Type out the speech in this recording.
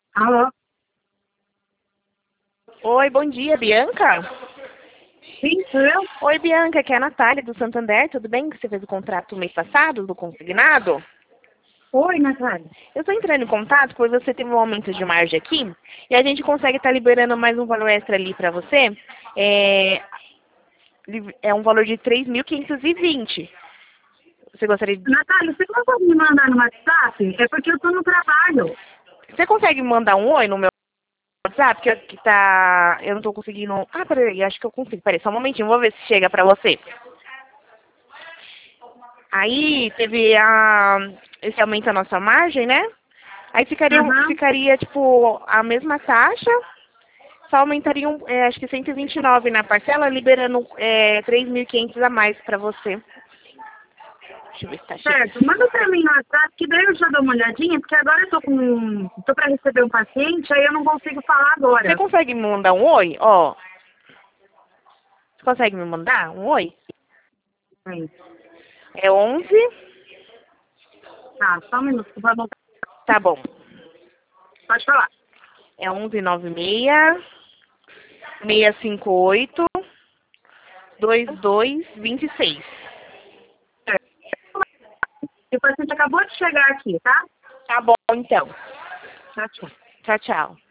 Alô? Oi, bom dia, Bianca. Sim, sou eu? Oi, Bianca, aqui é a Natália do Santander, tudo bem? Você fez o contrato mês passado do consignado? Oi, Natália. Eu estou entrando em contato porque você teve um aumento de margem aqui e a gente consegue estar liberando mais um valor extra ali para você. É, é um valor de 3.520. Você gostaria de... Natália, você consegue me mandar no WhatsApp? É porque eu tô no trabalho. Você consegue me mandar um oi no meu WhatsApp? Que tá... Eu não estou conseguindo... Ah, peraí, acho que eu consigo. Peraí, só um momentinho, vou ver se chega para você. Aí teve esse aumento da nossa margem, né? Aí Aham. ficaria tipo, a mesma taxa, só aumentariam, acho que 129 na parcela, liberando 3.500 a mais para você. Deixa eu ver se tá chegando. Certo. Manda pra mim no WhatsApp, que daí eu já dou uma olhadinha, porque agora eu tô pra receber um paciente, aí eu não consigo falar Você agora. consegue me mandar um oi? Ó, você consegue me mandar um oi? Sim. É 11, Tá, só um minuto, que eu vou anotar. tá bom. Pode falar. É 1196-658-2226. Certo. E o paciente acabou de chegar aqui, tá? Tá bom, então. Tchau, tchau. Tchau, tchau.